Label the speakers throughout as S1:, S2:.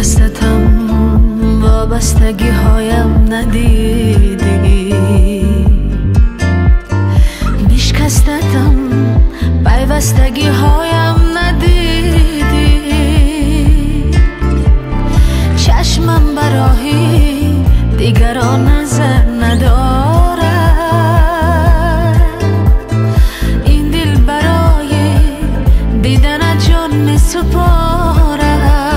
S1: دستتم وابستگی هایم ندیدی، میشکستتم پیوستگی هایم ندیدی. چشمم براهی دیگران نظر ندارد، این دل برای دیدن جان می سپارد.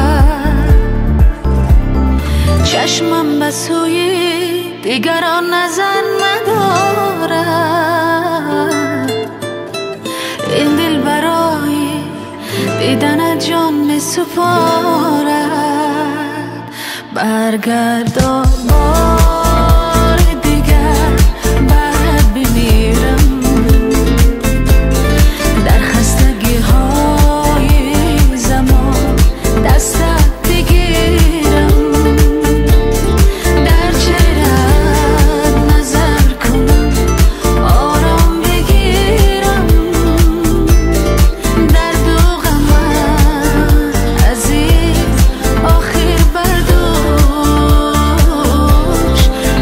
S1: چشمم به سوی دیگران نظر ندارد، این دل برای دیدن جان می سپارد. برگردا بار دیگر بر بمیرم، در خستگی های زمان دستت بگیرم، در چهره‌ات نظر کنم آرام بگیرم. درد و غمت عزیز آخر بردوش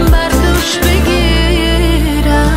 S1: بگیرم.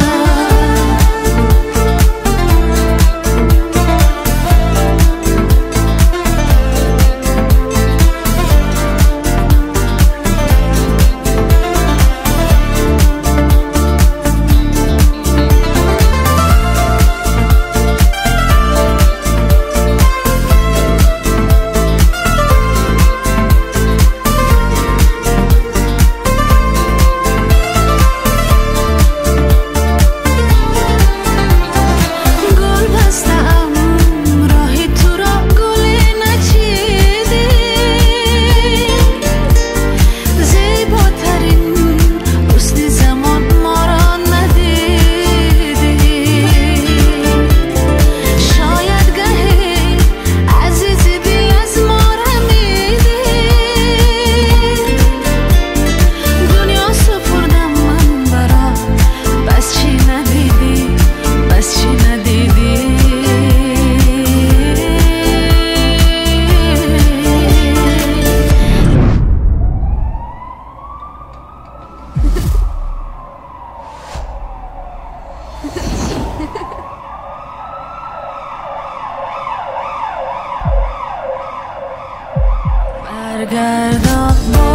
S1: برگردان